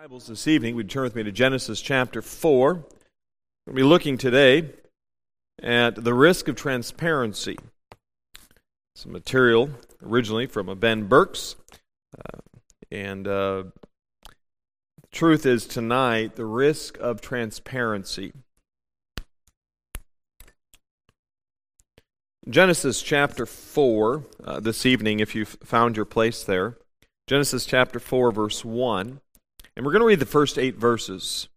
Bibles this evening, would turn with me to Genesis chapter 4. We'll be looking today at the risk of transparency. Some material originally from Ben Burks. The truth is tonight, the risk of transparency. Genesis chapter 4, this evening, if you've found your place there. Genesis chapter 4, verse 1. And we're going to read the first 8 verses.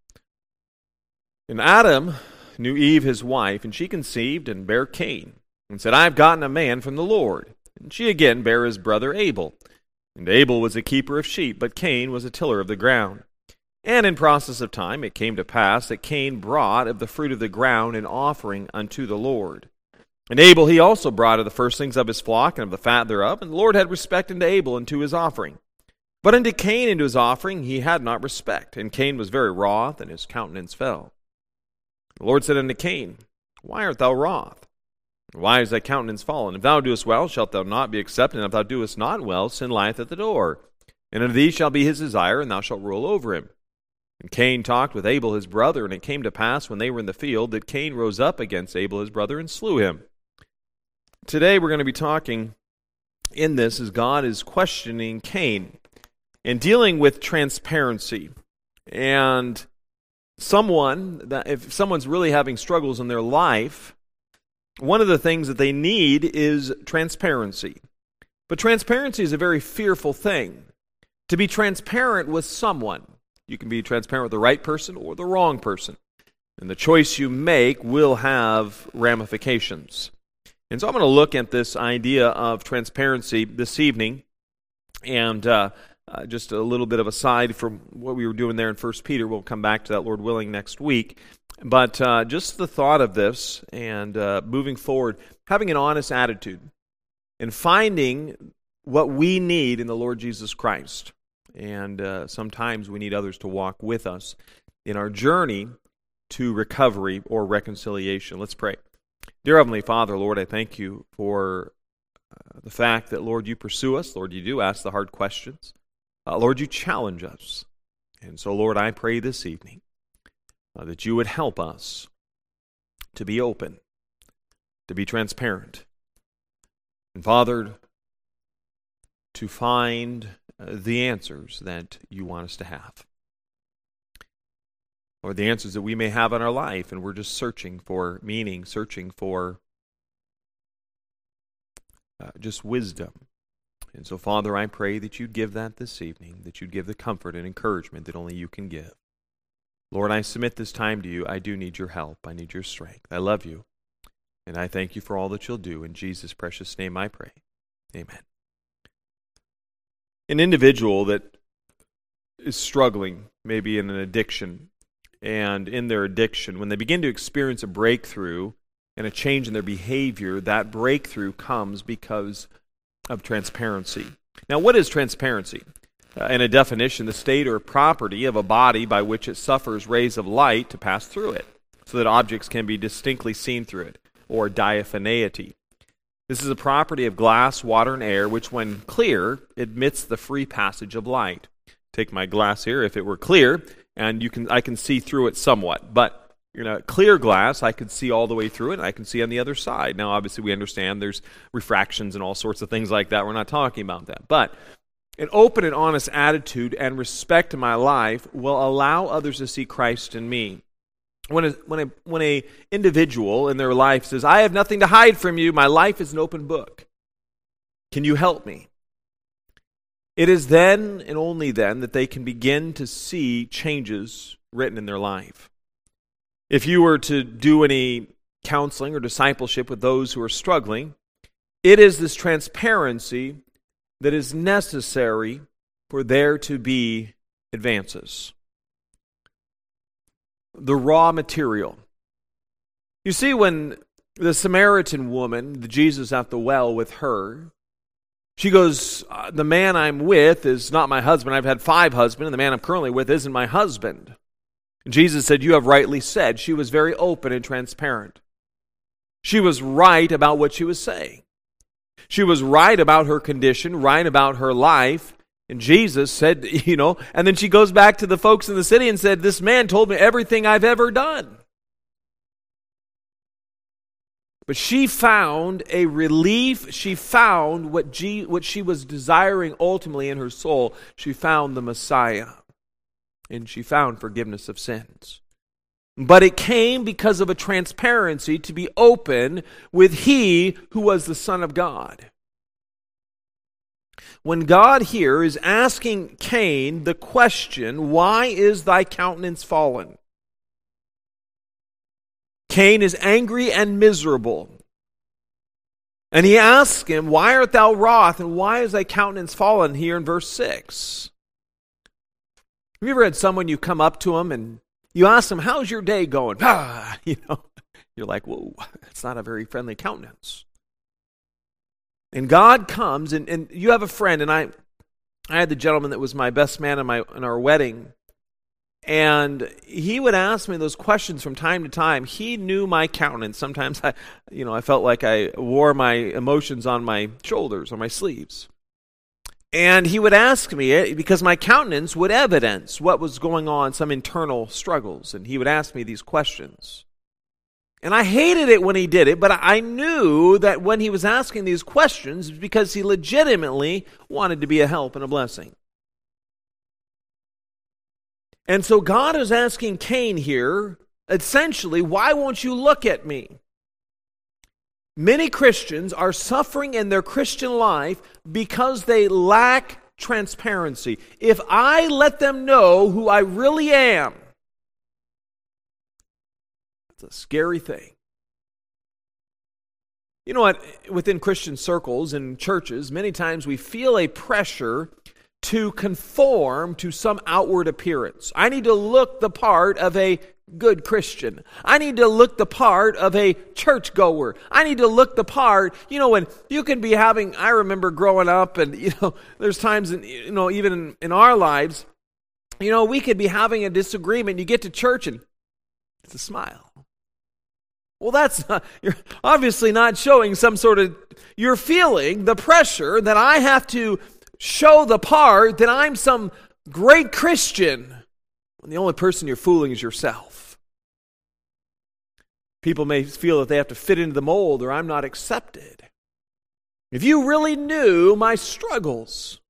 And Adam knew Eve his wife, and she conceived and bare Cain, and said, I have gotten a man from the Lord. And she again bare his brother Abel. And Abel was a keeper of sheep, but Cain was a tiller of the ground. And in process of time it came to pass that Cain brought of the fruit of the ground an offering unto the Lord. And Abel he also brought of the firstlings of his flock and of the fat thereof, and the Lord had respect unto Abel and to his offering. But unto Cain and to his offering he had not respect, and Cain was very wroth, and his countenance fell. The Lord said unto Cain, Why art thou wroth? Why is thy countenance fallen? If thou doest well, shalt thou not be accepted, and if thou doest not well, sin lieth at the door. And unto thee shall be his desire, and thou shalt rule over him. And Cain talked with Abel his brother, and it came to pass when they were in the field that Cain rose up against Abel his brother and slew him. Today we're going to be talking in this as God is questioning Cain and dealing with transparency. And if someone's really having struggles in their life, one of the things that they need is transparency. But transparency is a very fearful thing. To be transparent with someone, you can be transparent with the right person or the wrong person. And the choice you make will have ramifications. And so I'm going to look at this idea of transparency this evening, and just a little bit of a side from what we were doing there in 1 Peter. We'll come back to that, Lord willing, next week. But just the thought of this and moving forward, having an honest attitude and finding what we need in the Lord Jesus Christ. And sometimes we need others to walk with us in our journey to recovery or reconciliation. Let's pray. Dear Heavenly Father, Lord, I thank you for the fact that, Lord, you pursue us. Lord, you do ask the hard questions. Lord, you challenge us. And so, Lord, I pray this evening that you would help us to be open, to be transparent, and, Father, to find the answers that you want us to have. Or the answers that we may have in our life, and we're just searching for meaning, searching for just wisdom. And so, Father, I pray that you'd give that this evening, that you'd give the comfort and encouragement that only you can give. Lord, I submit this time to you. I do need your help. I need your strength. I love you, and I thank you for all that you'll do. In Jesus' precious name I pray. Amen. An individual that is struggling, maybe in an addiction, and in their addiction, when they begin to experience a breakthrough and a change in their behavior, that breakthrough comes because of transparency. Now, what is transparency? In a definition, the state or property of a body by which it suffers rays of light to pass through it, so that objects can be distinctly seen through it, or diaphaneity. This is a property of glass, water, and air, which when clear, admits the free passage of light. Take my glass here. If it were clear, and I can see through it somewhat, but clear glass, I could see all the way through it, and I can see on the other side. Now, obviously, we understand there's refractions and all sorts of things like that. We're not talking about that. But an open and honest attitude and respect in my life will allow others to see Christ in me. When a individual in their life says, I have nothing to hide from you, my life is an open book. Can you help me? It is then and only then that they can begin to see changes written in their life. If you were to do any counseling or discipleship with those who are struggling, it is this transparency that is necessary for there to be advances. The raw material. You see, when the Samaritan woman, the Jesus at the well with her, she goes, the man I'm with is not my husband. I've had 5 husbands, and the man I'm currently with isn't my husband. Jesus said, you have rightly said. She was very open and transparent. She was right about what she was saying. She was right about her condition, right about her life, And Jesus said, and then she goes back to the folks in the city and said, this man told me everything I've ever done. But she found a relief. She found what she was desiring ultimately in her soul. She found the Messiah. And she found forgiveness of sins. But it came because of a transparency to be open with He who was the Son of God. When God here is asking Cain the question, why is thy countenance fallen? Cain is angry and miserable. And he asks him, why art thou wroth, and why is thy countenance fallen, here in verse 6? Have you ever had someone, you come up to them and you ask them, how's your day going? You're like, whoa, that's not a very friendly countenance. And God comes, and you have a friend, and I had the gentleman that was my best man in our wedding, and he would ask me those questions from time to time. He knew my countenance. Sometimes I felt like I wore my emotions on my shoulders, on my sleeves. And he would ask me, because my countenance would evidence what was going on, some internal struggles, and he would ask me these questions. And I hated it when he did it, but I knew that when he was asking these questions, it was because he legitimately wanted to be a help and a blessing. And so God is asking Cain here, essentially, why won't you look at me? Many Christians are suffering in their Christian life because they lack transparency. If I let them know who I really am, it's a scary thing. You know what? Within Christian circles and churches, many times we feel a pressure to conform to some outward appearance. I need to look the part of a good Christian. I need to look the part of a churchgoer. I need to look the part, when you can be having, I remember growing up and, there's times, even in our lives, we could be having a disagreement. You get to church and it's a smile. Well, you're obviously not showing you're feeling the pressure that I have to show the part that I'm some great Christian when the only person you're fooling is yourself. People may feel that they have to fit into the mold or I'm not accepted. If you really knew my struggles.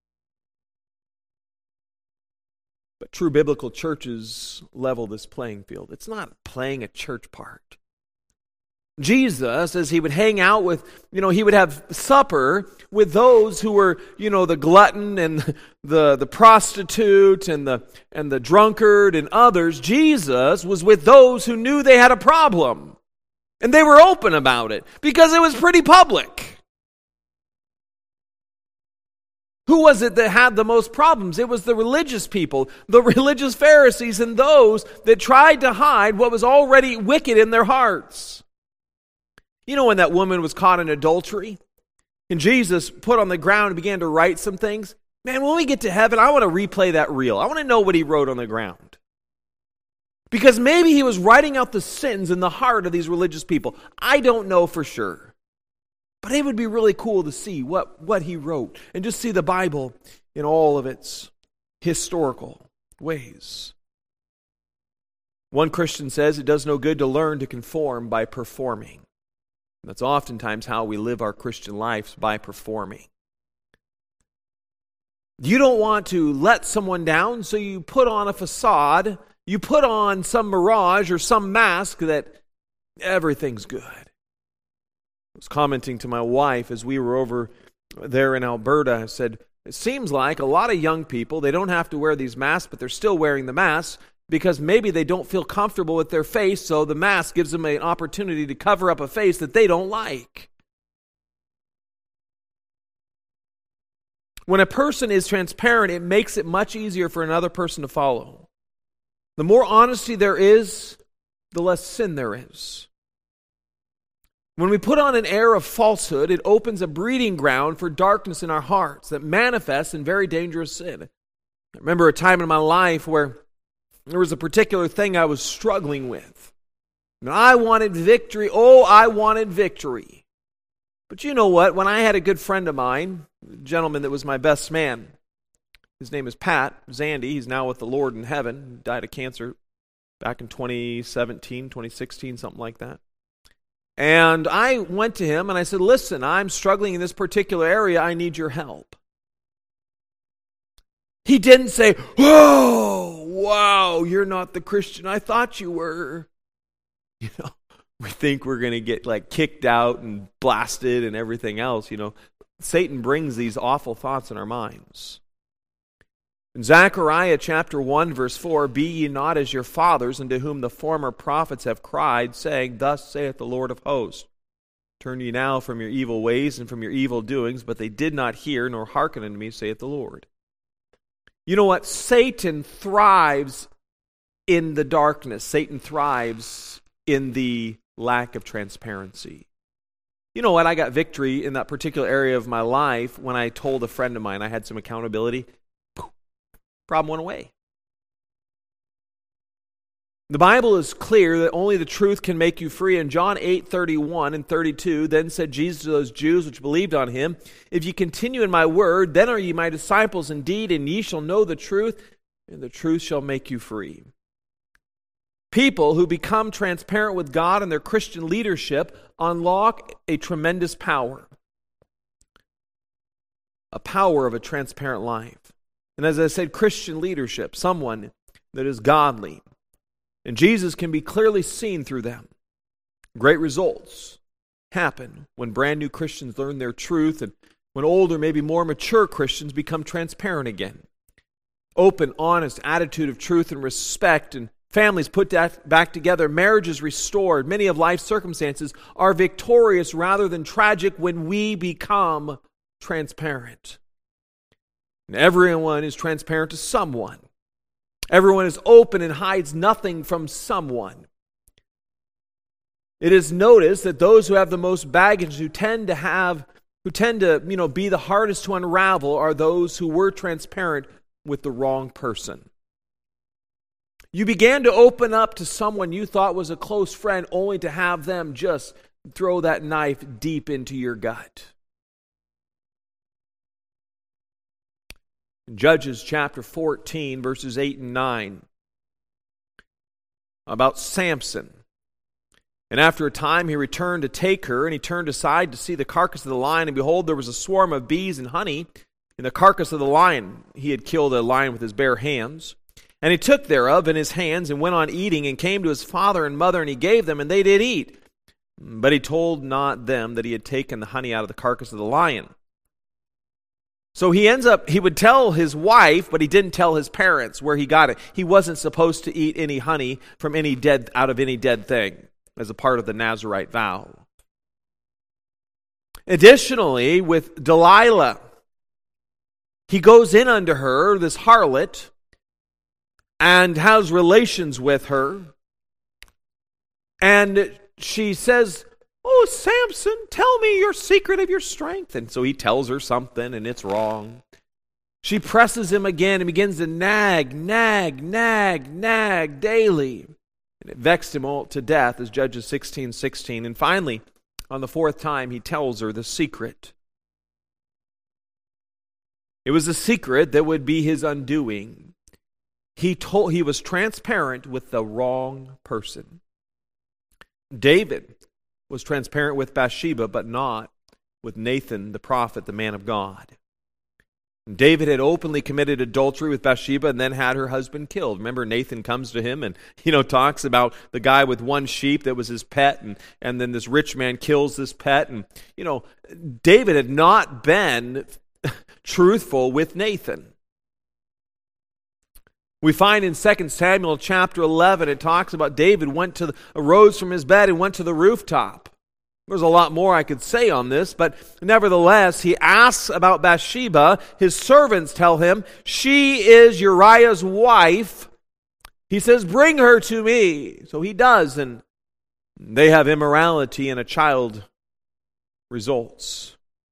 But true biblical churches level this playing field. It's not playing a church part. Jesus, as he would hang out with, he would have supper with those who were, the glutton and the prostitute and the drunkard and others. Jesus was with those who knew they had a problem. And they were open about it because it was pretty public. Who was it that had the most problems? It was the religious people, the religious Pharisees, and those that tried to hide what was already wicked in their hearts. When that woman was caught in adultery and Jesus put on the ground and began to write some things? Man, when we get to heaven, I want to replay that reel. I want to know what he wrote on the ground. Because maybe he was writing out the sins in the heart of these religious people. I don't know for sure. But it would be really cool to see what he wrote and just see the Bible in all of its historical ways. One Christian says it does no good to learn to conform by performing. That's oftentimes how we live our Christian lives, by performing. You don't want to let someone down, so you put on a facade, you put on some mirage or some mask that everything's good. I was commenting to my wife as we were over there in Alberta. I said, it seems like a lot of young people, they don't have to wear these masks, but they're still wearing the masks because maybe they don't feel comfortable with their face, so the mask gives them an opportunity to cover up a face that they don't like. When a person is transparent, it makes it much easier for another person to follow. The more honesty there is, the less sin there is. When we put on an air of falsehood, it opens a breeding ground for darkness in our hearts that manifests in very dangerous sin. I remember a time in my life where there was a particular thing I was struggling with. And I wanted victory. Oh, I wanted victory. But you know what? When I had a good friend of mine, a gentleman that was my best man, His name is Pat Zandy. He's now with the Lord in heaven. He died of cancer back in 2017, 2016, something like that. And I went to him and I said, listen, I'm struggling in this particular area. I need your help. He didn't say, oh, wow, you're not the Christian I thought you were. You know, we think we're going to get like kicked out and blasted and everything else. You know, Satan brings these awful thoughts in our minds. In Zechariah chapter 1, verse 4, be ye not as your fathers, unto whom the former prophets have cried, saying, thus saith the Lord of hosts, turn ye now from your evil ways and from your evil doings, but they did not hear nor hearken unto me, saith the Lord. You know what? Satan thrives in the darkness. Satan thrives in the lack of transparency. You know what? I got victory in that particular area of my life when I told a friend of mine I had some accountability. Problem went away. The Bible is clear that only the truth can make you free. In John 8:31 and 32, then said Jesus to those Jews which believed on him, if ye continue in my word, then are ye my disciples indeed, and ye shall know the truth, and the truth shall make you free. People who become transparent with God and their Christian leadership unlock a tremendous power. A power of a transparent life. And as I said, Christian leadership, someone that is godly. And Jesus can be clearly seen through them. Great results happen when brand new Christians learn their truth and when older, maybe more mature Christians become transparent again. Open, honest attitude of truth and respect, and families put that back together, marriages restored. Many of life's circumstances are victorious rather than tragic when we become transparent. And everyone is transparent to someone. Everyone is open and hides nothing from someone. It is noticed that those who have the most baggage, who tend to be the hardest to unravel, are those who were transparent with the wrong person. You began to open up to someone you thought was a close friend, only to have them just throw that knife deep into your gut. Judges chapter 14, verses 8 and 9, about Samson. And after a time he returned to take her, and he turned aside to see the carcass of the lion, and behold, there was a swarm of bees and honey in the carcass of the lion. He had killed a lion with his bare hands. And he took thereof in his hands, and went on eating, and came to his father and mother, and he gave them, and they did eat. But he told not them that he had taken the honey out of the carcass of the lion. So he would tell his wife, but he didn't tell his parents where he got it. He wasn't supposed to eat any honey from out of any dead thing as a part of the Nazirite vow. Additionally, with Delilah, he goes in unto her, this harlot, and has relations with her. And she says, oh, Samson, tell me your secret of your strength. And so he tells her something, and it's wrong. She presses him again and begins to nag daily. And it vexed him all to death, as Judges 16:16. And finally, on the fourth time, he tells her the secret. It was a secret that would be his undoing. He was transparent with the wrong person. David was transparent with Bathsheba, but not with Nathan, the prophet, the man of God. David had openly committed adultery with Bathsheba and then had her husband killed. Remember, Nathan comes to him and, talks about the guy with one sheep that was his pet, and then this rich man kills this pet. And, David had not been truthful with Nathan. We find in 2 Samuel chapter 11, it talks about David arose from his bed and went to the rooftop. There's a lot more I could say on this, but nevertheless, he asks about Bathsheba. His servants tell him, she is Uriah's wife. He says, bring her to me. So he does, and they have immorality, and a child results.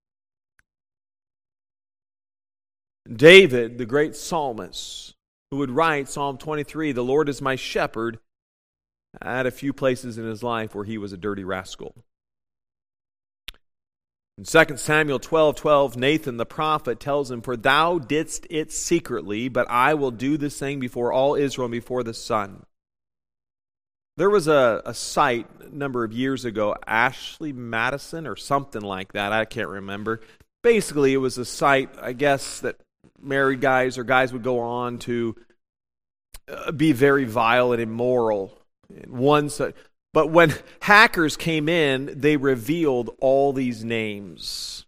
David, the great psalmist, who would write Psalm 23, the Lord is my shepherd, had a few places in his life where he was a dirty rascal. In 2 Samuel 12:12, Nathan the prophet tells him, "For thou didst it secretly, but I will do this thing before all Israel and before the sun." There was a site a number of years ago, Ashley Madison or something like that, I can't remember. Basically, it was a site, I guess, that married guys or guys would go on to be very vile and immoral. But when hackers came in, they revealed all these names.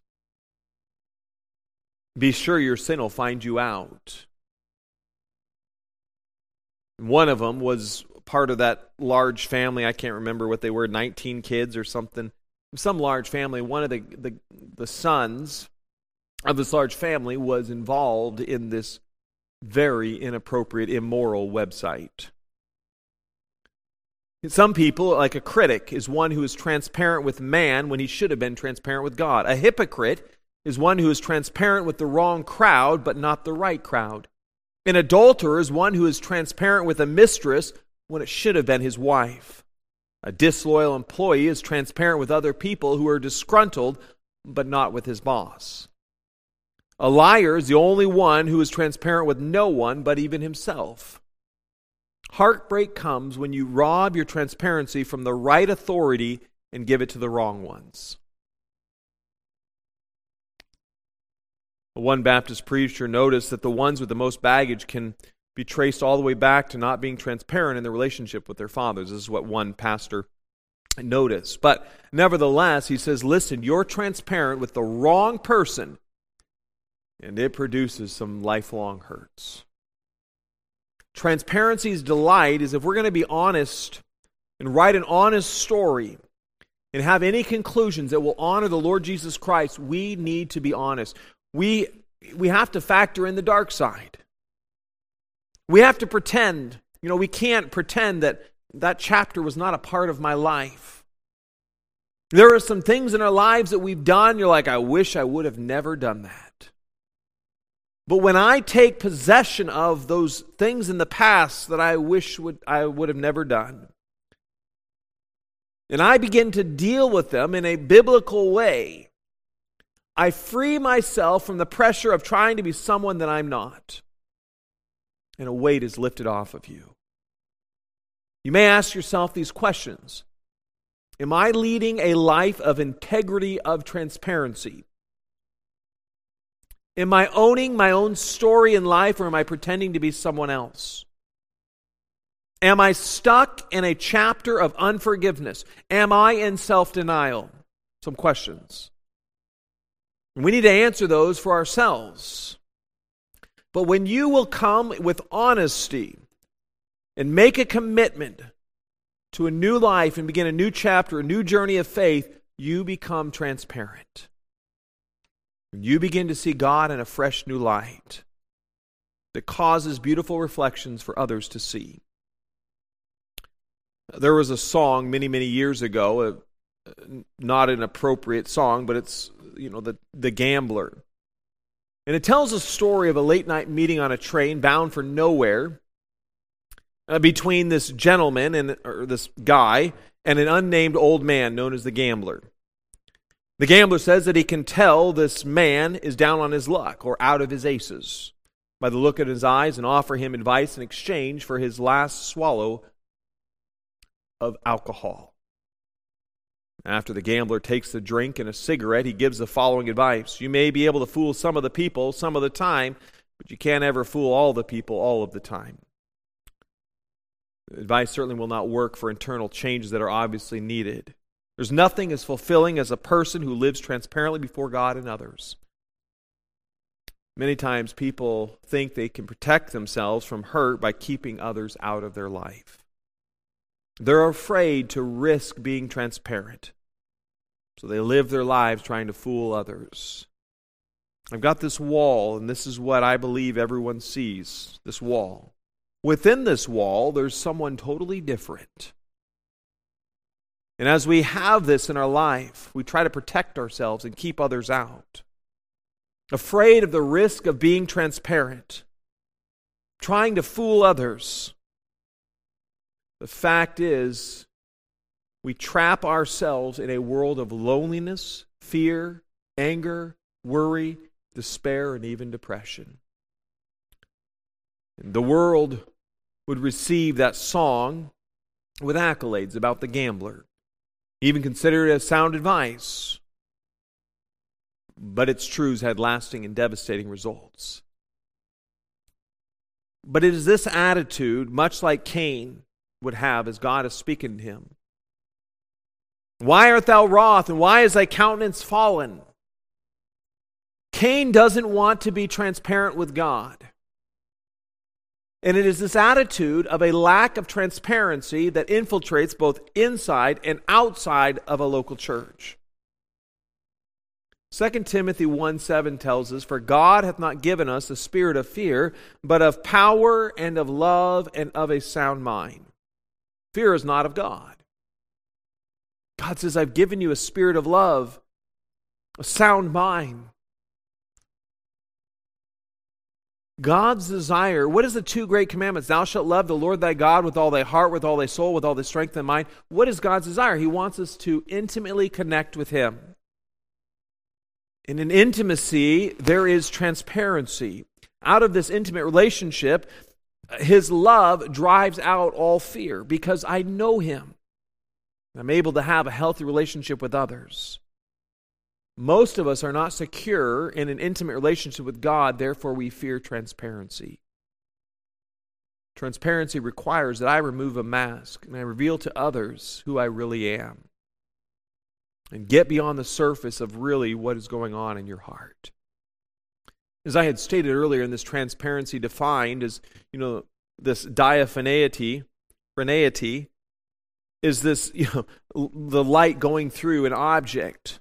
Be sure your sin will find you out. One of them was part of that large family. I can't remember what they were, 19 kids or something. Some large family. One of the sons of this large family was involved in this very inappropriate, immoral website. Some people, like a critic, is one who is transparent with man when he should have been transparent with God. A hypocrite is one who is transparent with the wrong crowd, but not the right crowd. An adulterer is one who is transparent with a mistress when it should have been his wife. A disloyal employee is transparent with other people who are disgruntled, but not with his boss. A liar is the only one who is transparent with no one but even himself. Heartbreak comes when you rob your transparency from the right authority and give it to the wrong ones. One Baptist preacher noticed that the ones with the most baggage can be traced all the way back to not being transparent in their relationship with their fathers. This is what one pastor noticed. But nevertheless, he says, listen, you're transparent with the wrong person, and it produces some lifelong hurts. Transparency's delight is if we're going to be honest and write an honest story and have any conclusions that will honor the Lord Jesus Christ, we need to be honest. We have to factor in the dark side. We have to pretend. We can't pretend that chapter was not a part of my life. There are some things in our lives that we've done, you're like, I wish I would have never done that. But when I take possession of those things in the past that I wish I would have never done, and I begin to deal with them in a biblical way, I free myself from the pressure of trying to be someone that I'm not. And a weight is lifted off of you. You may ask yourself these questions. Am I leading a life of integrity, of transparency? Am I owning my own story in life, or am I pretending to be someone else? Am I stuck in a chapter of unforgiveness? Am I in self-denial? Some questions. And we need to answer those for ourselves. But when you will come with honesty and make a commitment to a new life and begin a new chapter, a new journey of faith, you become transparent. You begin to see God in a fresh new light that causes beautiful reflections for others to see. There was a song many, many years ago, not an appropriate song, but it's, the Gambler. And it tells a story of a late night meeting on a train bound for nowhere between this gentleman or this guy and an unnamed old man known as the Gambler. The gambler says that he can tell this man is down on his luck or out of his aces by the look in his eyes, and offer him advice in exchange for his last swallow of alcohol. After the gambler takes the drink and a cigarette, he gives the following advice. You may be able to fool some of the people some of the time, but you can't ever fool all the people all of the time. The advice certainly will not work for internal changes that are obviously needed. There's nothing as fulfilling as a person who lives transparently before God and others. Many times people think they can protect themselves from hurt by keeping others out of their life. They're afraid to risk being transparent, so they live their lives trying to fool others. I've got this wall, and this is what I believe everyone sees, this wall. Within this wall, there's someone totally different. And as we have this in our life, we try to protect ourselves and keep others out. Afraid of the risk of being transparent, trying to fool others. The fact is, we trap ourselves in a world of loneliness, fear, anger, worry, despair, and even depression. And the world would receive that song with accolades about the gambler, even consider it as sound advice. But its truths had lasting and devastating results. But it is this attitude, much like Cain would have as God is speaking to him. Why art thou wroth, and why is thy countenance fallen? Cain doesn't want to be transparent with God. And it is this attitude of a lack of transparency that infiltrates both inside and outside of a local church. 2 Timothy 1:7 tells us, "For God hath not given us a spirit of fear, but of power and of love and of a sound mind." Fear is not of God. God says, "I've given you a spirit of love, a sound mind." God's desire, what is the two great commandments? Thou shalt love the Lord thy God with all thy heart, with all thy soul, with all thy strength and mind. What is God's desire? He wants us to intimately connect with Him. And in intimacy, there is transparency. Out of this intimate relationship, His love drives out all fear because I know Him. I'm able to have a healthy relationship with others. Most of us are not secure in an intimate relationship with God, therefore we fear transparency. Transparency requires that I remove a mask and I reveal to others who I really am and get beyond the surface of really what is going on in your heart. As I had stated earlier, in this transparency defined as, this diaphaneity is this, the light going through an object.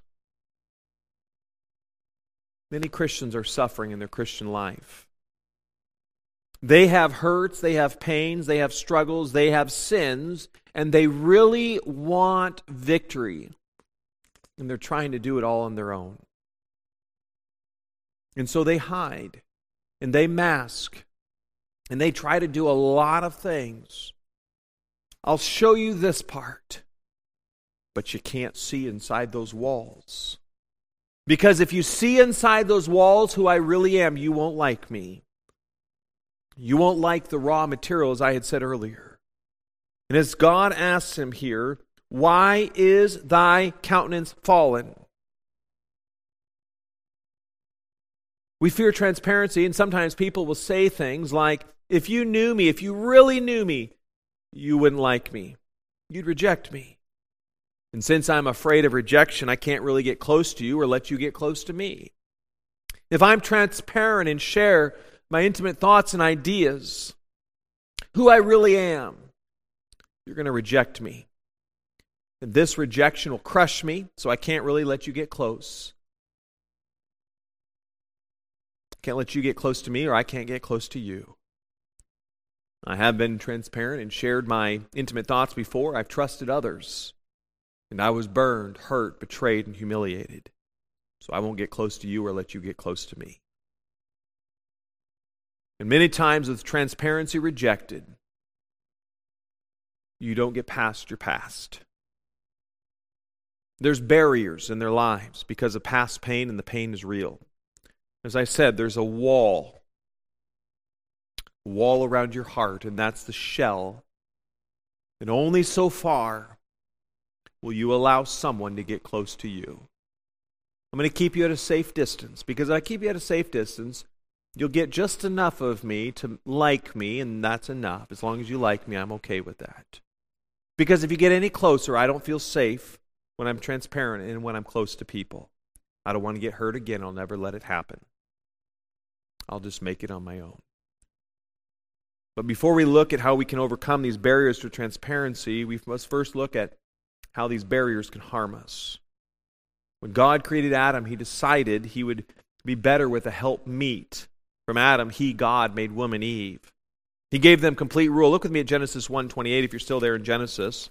Many Christians are suffering in their Christian life. They have hurts, they have pains, they have struggles, they have sins, and they really want victory. And they're trying to do it all on their own. And so they hide, and they mask, and they try to do a lot of things. I'll show you this part, but you can't see inside those walls. Because if you see inside those walls who I really am, you won't like me. You won't like the raw material, as I had said earlier. And as God asks him here, why is thy countenance fallen? We fear transparency, and sometimes people will say things like, if you knew me, if you really knew me, you wouldn't like me. You'd reject me. And since I'm afraid of rejection, I can't really get close to you or let you get close to me. If I'm transparent and share my intimate thoughts and ideas, who I really am, you're going to reject me. And this rejection will crush me, so I can't really let you get close. I can't let you get close to me, or I can't get close to you. I have been transparent and shared my intimate thoughts before. I've trusted others. And I was burned, hurt, betrayed, and humiliated. So I won't get close to you or let you get close to me. And many times with transparency rejected, you don't get past your past. There's barriers in their lives because of past pain, and the pain is real. As I said, there's a wall around your heart, and that's the shell. And only so far will you allow someone to get close to you. I'm going to keep you at a safe distance, because if I keep you at a safe distance, you'll get just enough of me to like me, and that's enough. As long as you like me, I'm okay with that. Because if you get any closer, I don't feel safe when I'm transparent and when I'm close to people. I don't want to get hurt again. I'll never let it happen. I'll just make it on my own. But before we look at how we can overcome these barriers to transparency, we must first look at how these barriers can harm us. When God created Adam, He decided He would be better with a helpmeet. From Adam, He, God, made woman Eve. He gave them complete rule. Look with me at Genesis 1:28 if you're still there in Genesis.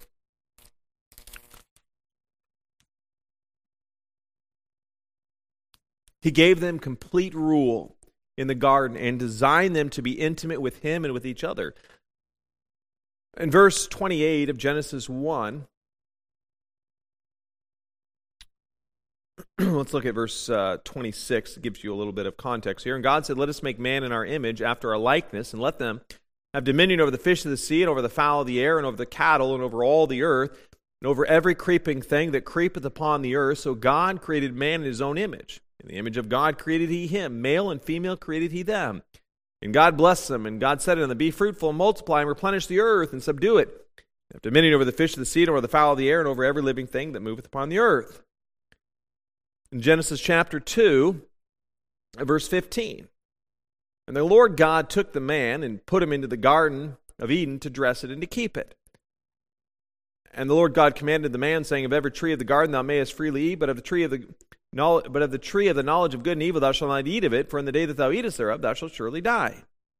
He gave them complete rule in the garden and designed them to be intimate with Him and with each other. In verse 28 of Genesis 1, let's look at verse 26. It gives you a little bit of context here. And God said, "Let us make man in our image, after our likeness, and let them have dominion over the fish of the sea, and over the fowl of the air, and over the cattle, and over all the earth, and over every creeping thing that creepeth upon the earth." So God created man in his own image. In the image of God created he him. Male and female created he them. And God blessed them, and God said unto them, "Be fruitful and multiply, and replenish the earth, and subdue it. Have dominion over the fish of the sea, and over the fowl of the air, and over every living thing that moveth upon the earth." In Genesis chapter 2, verse 15. "And the Lord God took the man, and put him into the garden of Eden to dress it and to keep it. And the Lord God commanded the man, saying, Of every tree of the garden thou mayest freely eat, but of the tree of the knowledge of good and evil thou shalt not eat of it, for in the day that thou eatest thereof thou shalt surely die."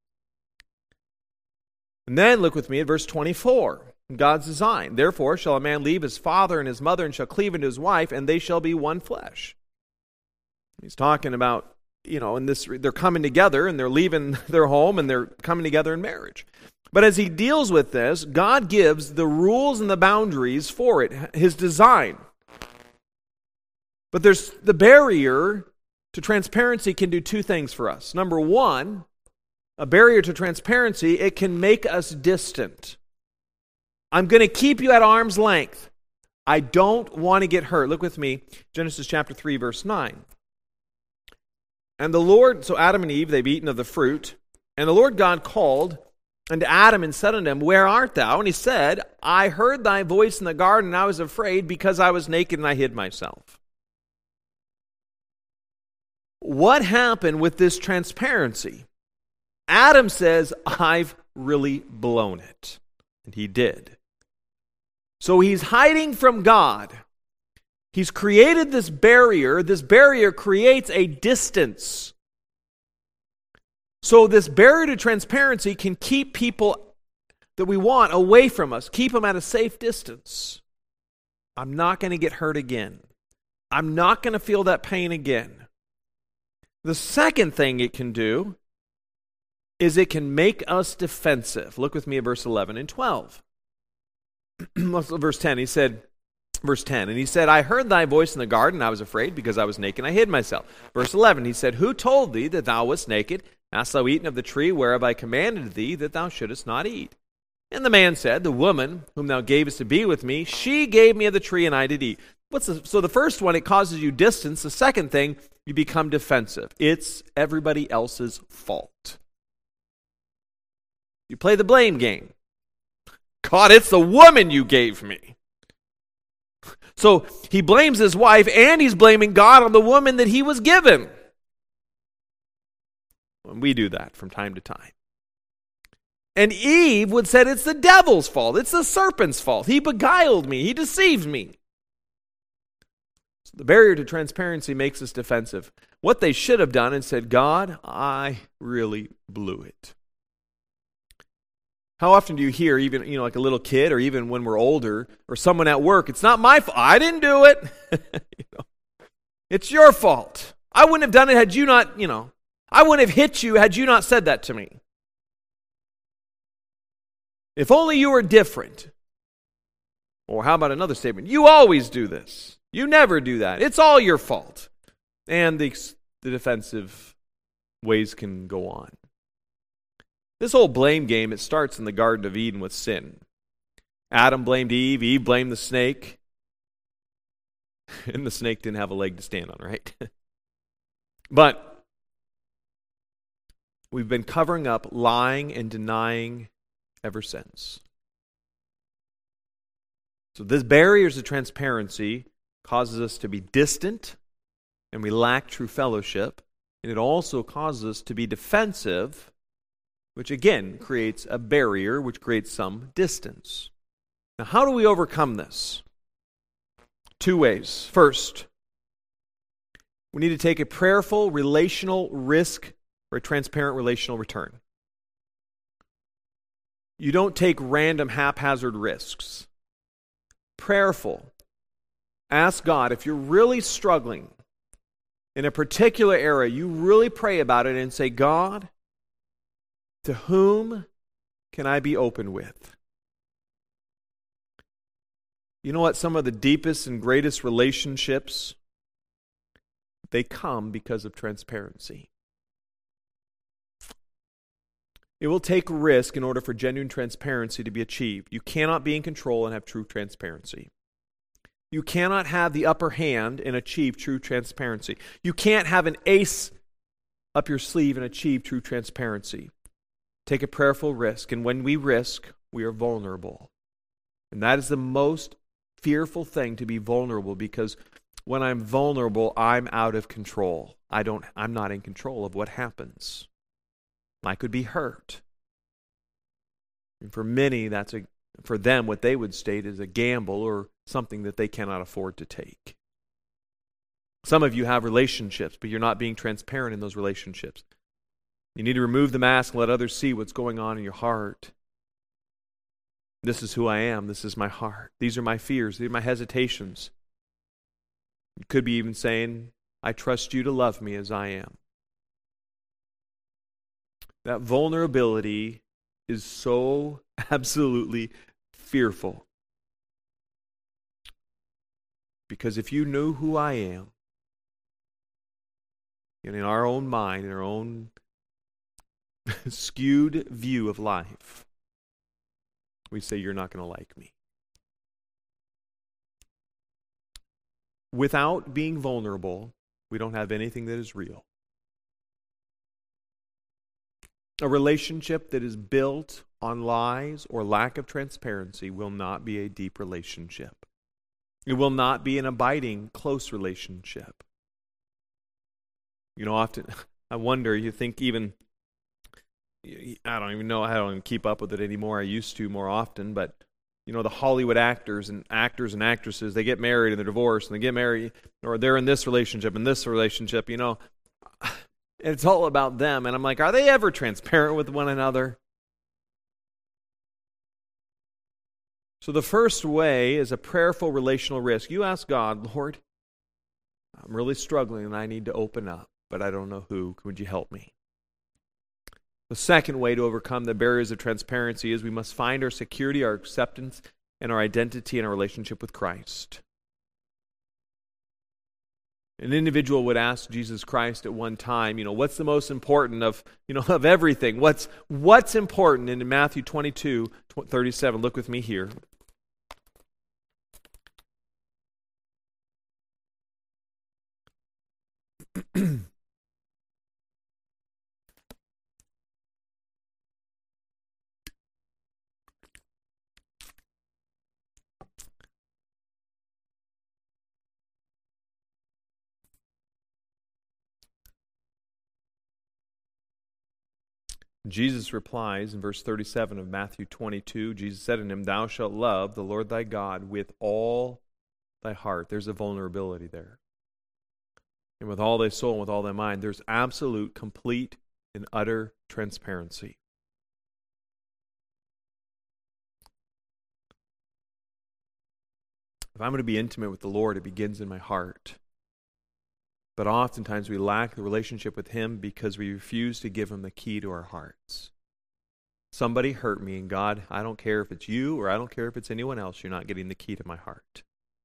And then look with me at verse 24. God's design. "Therefore shall a man leave his father and his mother, and shall cleave unto his wife, and they shall be one flesh." He's talking about, in this, they're coming together, and they're leaving their home, and they're coming together in marriage. But as he deals with this, God gives the rules and the boundaries for it, his design. But there's the barrier to transparency can do two things for us. Number one, a barrier to transparency, it can make us distant. I'm going to keep you at arm's length. I don't want to get hurt. Look with me, Genesis chapter 3, verse 9. "And the Lord," so Adam and Eve, they've eaten of the fruit, "and the Lord God called unto Adam and said unto him, Where art thou? And he said, I heard thy voice in the garden, and I was afraid, because I was naked and I hid myself." What happened with this transparency? Adam says, "I've really blown it." And he did. So he's hiding from God. He's created this barrier. This barrier creates a distance. So this barrier to transparency can keep people that we want away from us, keep them at a safe distance. I'm not going to get hurt again. I'm not going to feel that pain again. The second thing it can do is it can make us defensive. Look with me at verse 11 and 12. Verse 10, verse 10, "And he said, I heard thy voice in the garden, and I was afraid, because I was naked, and I hid myself." Verse 11, he said, "Who told thee that thou wast naked? Hast thou eaten of the tree whereof I commanded thee that thou shouldest not eat? And the man said, The woman whom thou gavest to be with me, she gave me of the tree, and I did eat." So the first one, it causes you distance. The second thing, you become defensive. It's everybody else's fault. You play the blame game. God, it's the woman you gave me. So he blames his wife, and he's blaming God on the woman that he was given. And we do that from time to time. And Eve would say it's the devil's fault. It's the serpent's fault. He beguiled me. He deceived me. So the barrier to transparency makes us defensive. What they should have done and said, God, I really blew it. How often do you hear, even like a little kid, or even when we're older, or someone at work, it's not my fault. I didn't do it. It's your fault. I wouldn't have done it had you not, I wouldn't have hit you had you not said that to me. If only you were different. Or how about another statement? You always do this. You never do that. It's all your fault. And the defensive ways can go on. This whole blame game, it starts in the Garden of Eden with sin. Adam blamed Eve. Eve blamed the snake. And the snake didn't have a leg to stand on, right? But we've been covering up, lying, and denying ever since. So this barriers to transparency causes us to be distant, and we lack true fellowship. And it also causes us to be defensive, which again creates a barrier, which creates some distance. Now, how do we overcome this? Two ways. First, we need to take a prayerful relational risk for a transparent relational return. You don't take random haphazard risks. Prayerful. Ask God, if you're really struggling in a particular area, you really pray about it and say, God, to whom can I be open with? You know what? Some of the deepest and greatest relationships they come because of transparency. It will take risk in order for genuine transparency to be achieved. You cannot be in control and have true transparency. You cannot have the upper hand and achieve true transparency. You can't have an ace up your sleeve and achieve true transparency. Take a prayerful risk, and when we risk, we are vulnerable. And that is the most fearful thing, to be vulnerable, because when I'm vulnerable, I'm out of control. I'm not in control of what happens. I could be hurt. And for many, for them, what they would state is a gamble or something that they cannot afford to take. Some of you have relationships, but you're not being transparent in those relationships. You need to remove the mask and let others see what's going on in your heart. This is who I am. This is my heart. These are my fears. These are my hesitations. You could be even saying, I trust you to love me as I am. That vulnerability is so absolutely fearful. Because if you knew who I am, and in our own mind, in our own skewed view of life, we say, you're not going to like me. Without being vulnerable, we don't have anything that is real. A relationship that is built on lies or lack of transparency will not be a deep relationship. It will not be an abiding, close relationship. Often I wonder, you think even, I don't even know, I don't even keep up with it anymore. I used to more often, but the Hollywood actors and actresses, they get married and they're divorced, and they get married, or they're in this relationship and this relationship, It's all about them. And I'm like, are they ever transparent with one another? So the first way is a prayerful relational risk. You ask God, Lord, I'm really struggling and I need to open up, but I don't know who. Would you help me? The second way to overcome the barriers of transparency is we must find our security, our acceptance, and our identity in our relationship with Christ. An individual would ask Jesus Christ at one time, what's the most important of everything? What's important? And in Matthew 22:37, look with me here. Jesus replies in verse 37 of Matthew 22, Jesus said unto him, Thou shalt love the Lord thy God with all thy heart. There's a vulnerability there. And with all thy soul and with all thy mind. There's absolute, complete, and utter transparency. If I'm going to be intimate with the Lord, it begins in my heart. But oftentimes we lack the relationship with Him because we refuse to give Him the key to our hearts. Somebody hurt me, and God, I don't care if it's you or I don't care if it's anyone else, you're not getting the key to my heart.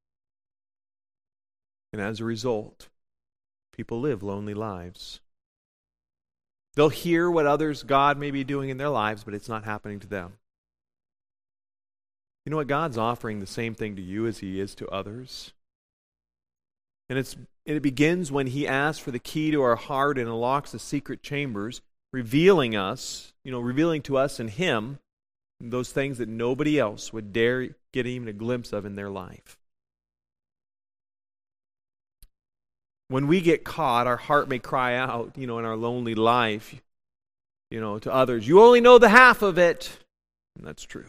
And as a result, people live lonely lives. They'll hear what others, God may be doing in their lives, but it's not happening to them. You know what? God's offering the same thing to you as He is to others. And it begins when He asks for the key to our heart and unlocks the secret chambers, revealing to us and Him those things that nobody else would dare get even a glimpse of in their life. When we get caught, our heart may cry out, in our lonely life, to others, you only know the half of it. And that's true.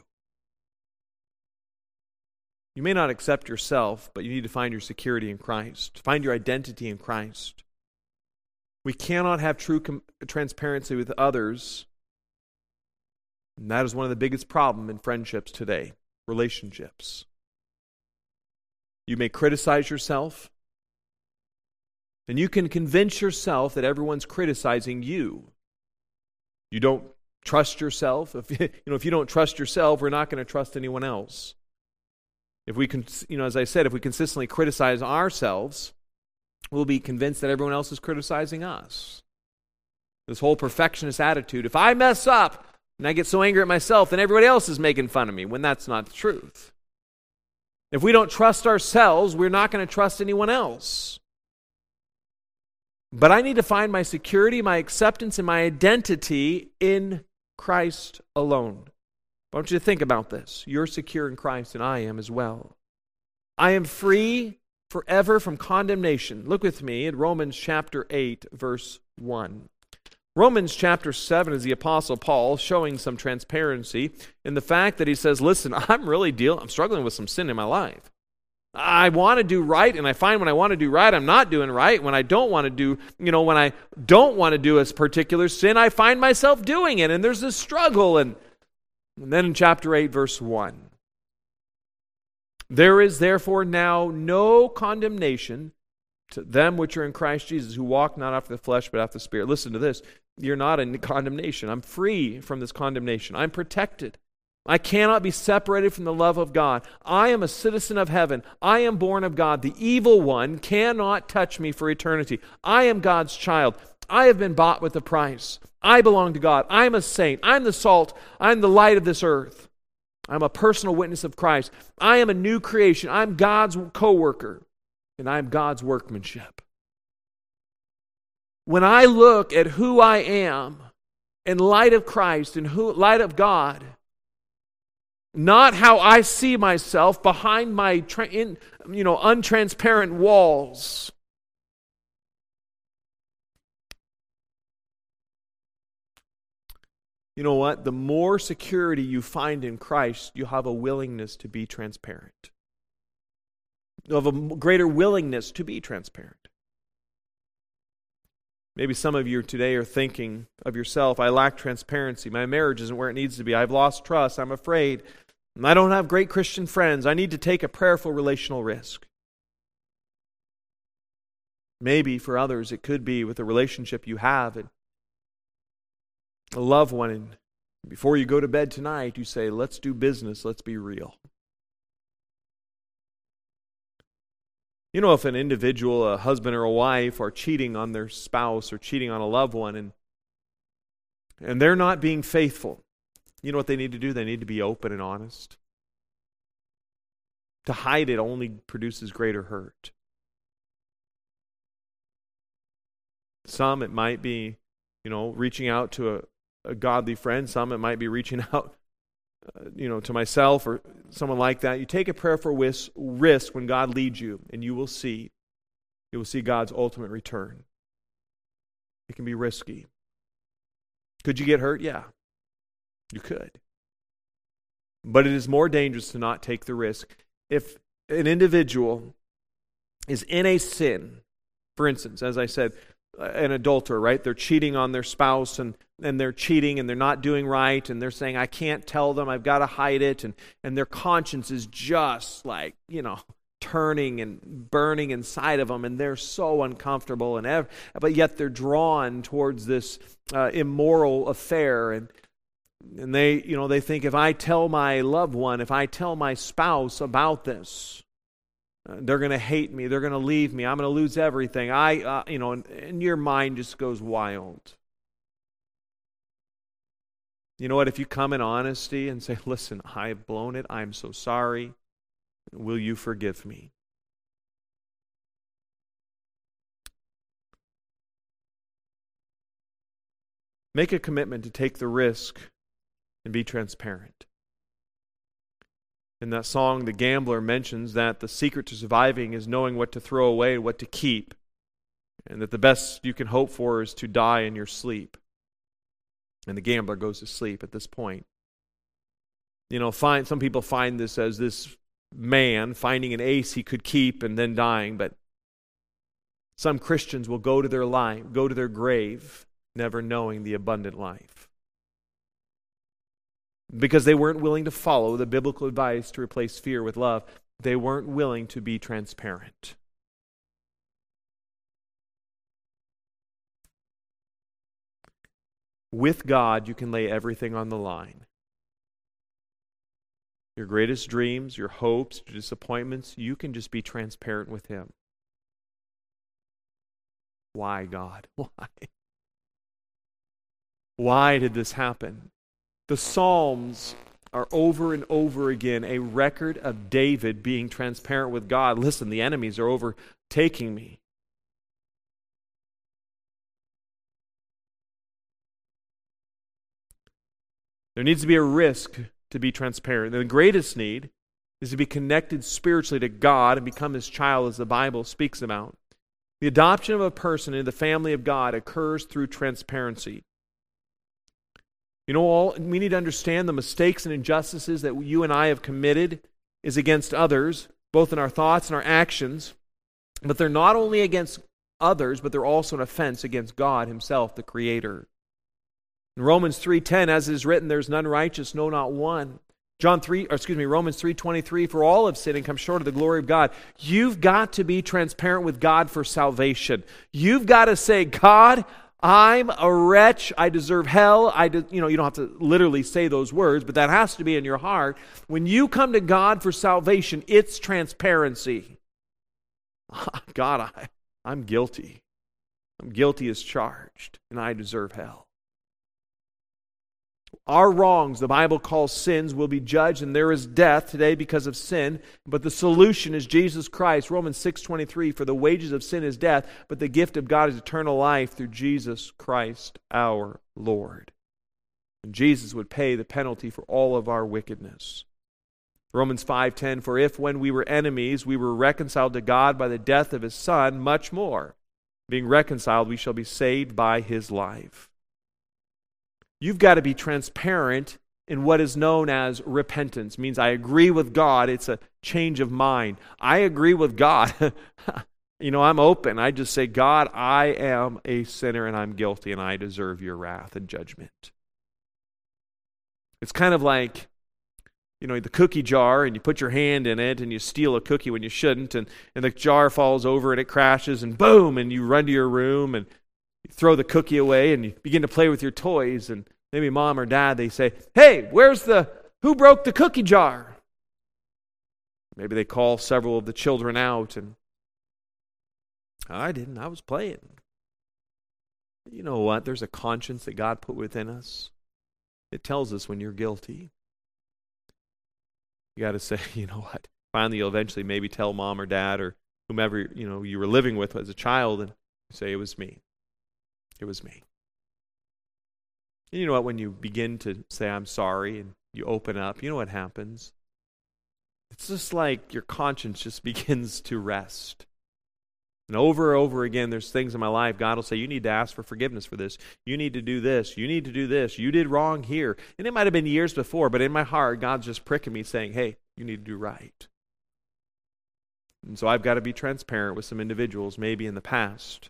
You may not accept yourself, but you need to find your security in Christ. Find your identity in Christ. We cannot have true transparency with others. And that is one of the biggest problems in friendships today, relationships. You may criticize yourself, and you can convince yourself that everyone's criticizing you. You don't trust yourself. If you don't trust yourself, we're not going to trust anyone else. If we can, as I said, if we consistently criticize ourselves, we'll be convinced that everyone else is criticizing us. This whole perfectionist attitude. If I mess up and I get so angry at myself, then everybody else is making fun of me, when that's not the truth. If we don't trust ourselves, we're not going to trust anyone else. But I need to find my security, my acceptance, and my identity in Christ alone. I want you to think about this. You're secure in Christ, and I am as well. I am free forever from condemnation. Look with me at Romans chapter 8, verse 1. Romans chapter 7 is the Apostle Paul showing some transparency in the fact that he says, listen, I'm struggling with some sin in my life. I want to do right, and I find when I want to do right, I'm not doing right. When I don't want to do, when I don't want to do a particular sin, I find myself doing it, and there's this struggle. And then in chapter 8, verse 1, there is therefore now no condemnation to them which are in Christ Jesus, who walk not after the flesh, but after the Spirit. Listen to this. You're not in condemnation. I'm free from this condemnation. I'm protected. I cannot be separated from the love of God. I am a citizen of heaven. I am born of God. The evil one cannot touch me for eternity. I am God's child. I have been bought with a price. I belong to God. I am a saint. I'm the salt. I'm the light of this earth. I'm a personal witness of Christ. I am a new creation. I'm God's co-worker, and I'm God's workmanship. When I look at who I am in light of Christ, in light of God, not how I see myself behind my untransparent walls. You know what? The more security you find in Christ, you'll have a willingness to be transparent. You'll have a greater willingness to be transparent. Maybe some of you today are thinking of yourself, I lack transparency. My marriage isn't where it needs to be. I've lost trust. I'm afraid. I don't have great Christian friends. I need to take a prayerful relational risk. Maybe for others it could be with a relationship you have and a loved one. And before you go to bed tonight, you say, let's do business. Let's be real. If an individual, a husband or a wife, are cheating on their spouse or cheating on a loved one and they're not being faithful, you know what they need to do? They need to be open and honest. To hide it only produces greater hurt. Some, it might be, reaching out to a godly friend. Some, it might be reaching out to myself or someone like that. You take a prayerful risk when God leads you, and you will see God's ultimate return. It can be risky. Could you get hurt? Yeah, you could. But it is more dangerous to not take the risk. If an individual is in a sin, for instance, as I said, an adulterer, right? They're cheating on their spouse and they're cheating and they're not doing right and they're saying, I can't tell them, I've got to hide it. And their conscience is just like, turning and burning inside of them, and they're so uncomfortable, but yet they're drawn towards this immoral affair, and they think, if I tell my loved one, if I tell my spouse about this, they're going to hate me, they're going to leave me, I'm going to lose everything. And your mind just goes wild. You know what? If you come in honesty and say, listen, I've blown it, I'm so sorry, will you forgive me? Make a commitment to take the risk and be transparent. In that song, the gambler mentions that the secret to surviving is knowing what to throw away and what to keep, and that the best you can hope for is to die in your sleep. And the gambler goes to sleep at this point. Some people find this as this man finding an ace he could keep and then dying, but some Christians will go to their grave, never knowing the abundant life. Because they weren't willing to follow the biblical advice to replace fear with love. They weren't willing to be transparent. With God, you can lay everything on the line. Your greatest dreams, your hopes, your disappointments, you can just be transparent with Him. Why, God? Why? Why did this happen? The Psalms are over and over again a record of David being transparent with God. Listen, the enemies are overtaking me. There needs to be a risk to be transparent. And the greatest need is to be connected spiritually to God and become His child, as the Bible speaks about. The adoption of a person into the family of God occurs through transparency. We need to understand the mistakes and injustices that you and I have committed is against others, both in our thoughts and our actions. But they're not only against others, but they're also an offense against God Himself, the Creator. In Romans 3:10, as it is written, there's none righteous, no, not one. Romans 3:23, for all have sinned and come short of the glory of God. You've got to be transparent with God for salvation. You've got to say, God, I'm a wretch. I deserve hell. You don't have to literally say those words, but that has to be in your heart. When you come to God for salvation, it's transparency. God, I'm guilty. I'm guilty as charged, and I deserve hell. Our wrongs, the Bible calls sins, will be judged, and there is death today because of sin. But the solution is Jesus Christ. Romans 6:23, for the wages of sin is death, but the gift of God is eternal life through Jesus Christ our Lord. And Jesus would pay the penalty for all of our wickedness. Romans 5:10, for if when we were enemies, we were reconciled to God by the death of His Son, much more, being reconciled, we shall be saved by His life. You've got to be transparent in what is known as repentance. It means I agree with God. It's a change of mind. I agree with God. I'm open. I just say, God, I am a sinner and I'm guilty and I deserve your wrath and judgment. It's kind of like, the cookie jar, and you put your hand in it and you steal a cookie when you shouldn't, and the jar falls over and it crashes and boom, and you run to your room and you throw the cookie away and you begin to play with your toys, and maybe mom or dad, they say, hey, who broke the cookie jar? Maybe they call several of the children out, and I didn't, I was playing. You know what? There's a conscience that God put within us. It tells us when you're guilty. You got to say, you know what? Finally, you'll eventually maybe tell mom or dad or whomever you were living with as a child, and say, it was me. It was me. And you know what? When you begin to say, I'm sorry, and you open up, you know what happens? It's just like your conscience just begins to rest. And over and over again, there's things in my life, God will say, you need to ask for forgiveness for this. You need to do this. You need to do this. You did wrong here. And it might have been years before, but in my heart, God's just pricking me saying, hey, you need to do right. And so I've got to be transparent with some individuals, maybe in the past.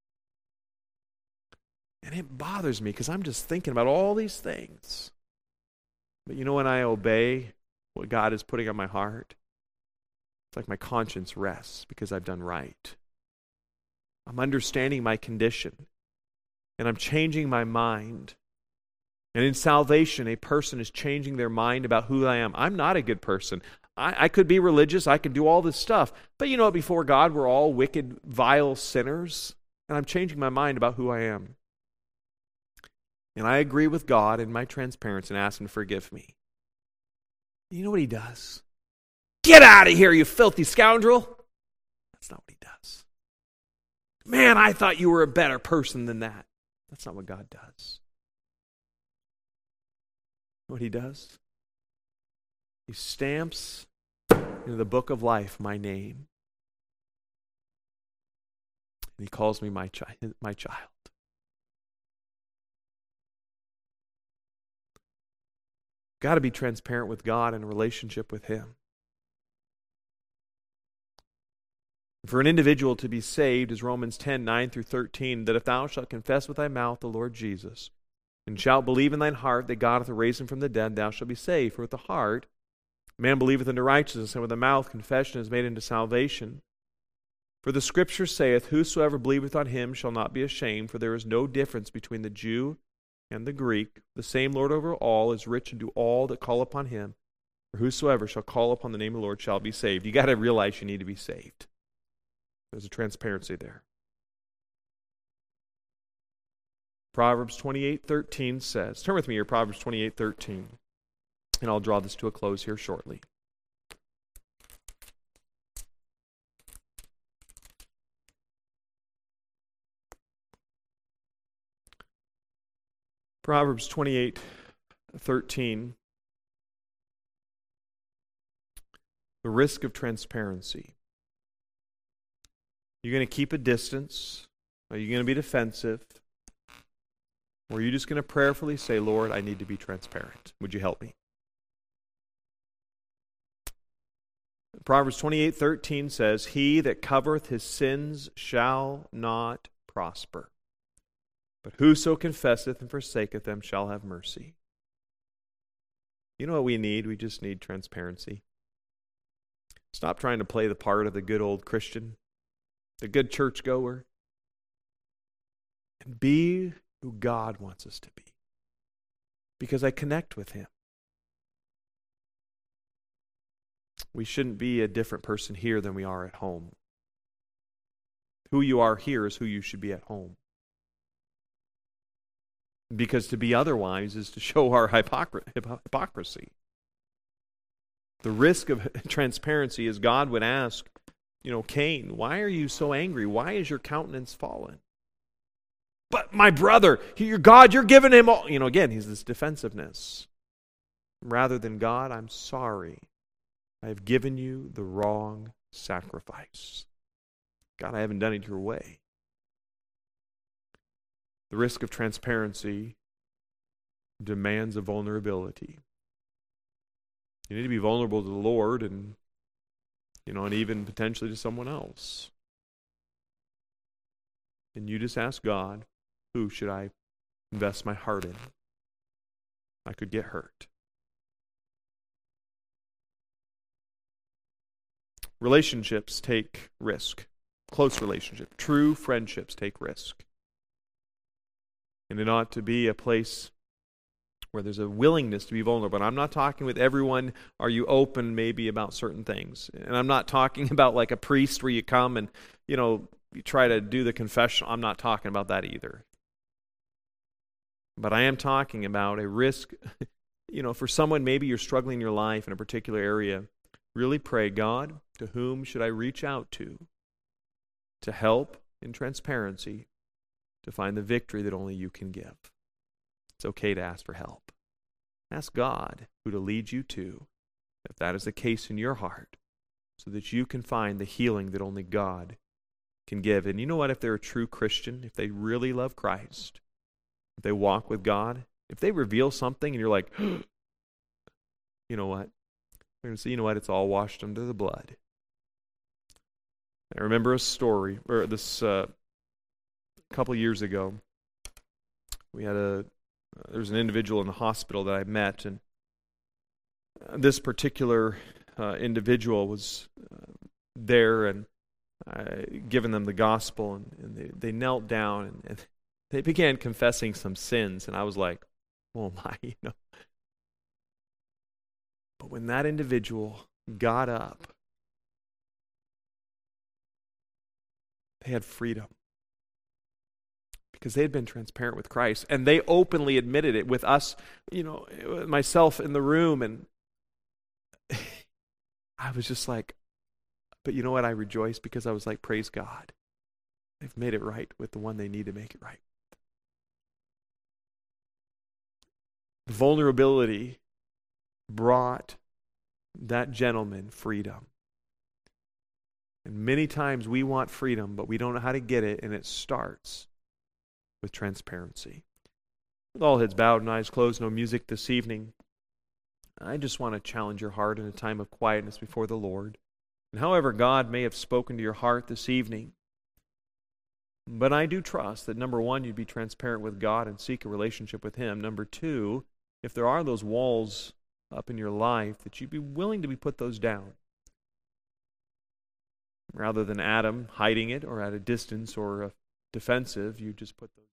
And it bothers me because I'm just thinking about all these things. But when I obey what God is putting on my heart, it's like my conscience rests because I've done right. I'm understanding my condition, and I'm changing my mind. And in salvation, a person is changing their mind about who I am. I'm not a good person. I could be religious. I could do all this stuff. But before God, we're all wicked, vile sinners. And I'm changing my mind about who I am. And I agree with God in my transparency and ask Him to forgive me. You know what He does? Get out of here, you filthy scoundrel! That's not what He does. Man, I thought you were a better person than that. That's not what God does. What He does? He stamps into the book of life my name. And He calls me my child. Got to be transparent with God in a relationship with Him. For an individual to be saved is Romans 10:9-13, that if thou shalt confess with thy mouth the Lord Jesus, and shalt believe in thine heart that God hath raised Him from the dead, thou shalt be saved. For with the heart man believeth unto righteousness, and with the mouth confession is made unto salvation. For the Scripture saith, whosoever believeth on Him shall not be ashamed, for there is no difference between the Jew and the Greek. The same Lord over all is rich unto all that call upon Him. For whosoever shall call upon the name of the Lord shall be saved. You got to realize you need to be saved. There's a transparency there. Proverbs 28:13 says, turn with me here, Proverbs 28:13, and I'll draw this to a close here shortly. Proverbs 28:13, the risk of transparency. You're going to keep a distance? Are you going to be defensive? Or are you just going to prayerfully say, Lord, I need to be transparent. Would you help me? Proverbs 28:13 says, He that covereth his sins shall not prosper, but whoso confesseth and forsaketh them shall have mercy. You know what we need? We just need transparency. Stop trying to play the part of the good old Christian, the good churchgoer, and be who God wants us to be, because I connect with Him. We shouldn't be a different person here than we are at home. Who you are here is who you should be at home. Because to be otherwise is to show our hypocrisy. The risk of transparency is God would ask, Cain, why are you so angry? Why is your countenance fallen? But my brother, your God, you're giving him all. Again, he's this defensiveness. Rather than, God, I'm sorry. I have given you the wrong sacrifice. God, I haven't done it your way. The risk of transparency demands a vulnerability. You need to be vulnerable to the Lord and even potentially to someone else. And you just ask God, who should I invest my heart in? I could get hurt. Relationships take risk. Close relationship. True friendships take risk. And it ought to be a place where there's a willingness to be vulnerable. And I'm not talking with everyone, are you open maybe about certain things? And I'm not talking about like a priest where you come and, you try to do the confession. I'm not talking about that either. But I am talking about a risk, for someone, maybe you're struggling in your life in a particular area. Really pray, God, to whom should I reach out to help in transparency, to find the victory that only you can give? It's okay to ask for help. Ask God who to lead you to, if that is the case in your heart, so that you can find the healing that only God can give. And you know what? If they're a true Christian, if they really love Christ, if they walk with God, if they reveal something and you're like, you know what? They're going to say, you know what? It's all washed under the blood. I remember a story, or this couple years ago, there was an individual in the hospital that I met, and this particular individual was there and given them the gospel, and they knelt down and they began confessing some sins, and I was like, oh my, But when that individual got up, they had freedom. Because they had been transparent with Christ, and they openly admitted it with us, myself in the room, and I was just like, but you know what? I rejoiced because I was like, praise God. They've made it right with the one they need to make it right. Vulnerability brought that gentleman freedom. And many times we want freedom, but we don't know how to get it, and it starts with transparency. With all heads bowed and eyes closed, no music this evening, I just want to challenge your heart in a time of quietness before the Lord. And however God may have spoken to your heart this evening, but I do trust that, number one, you'd be transparent with God and seek a relationship with Him. Number two, if there are those walls up in your life, that you'd be willing to put those down. Rather than Adam hiding it or at a distance or defensive, you just put those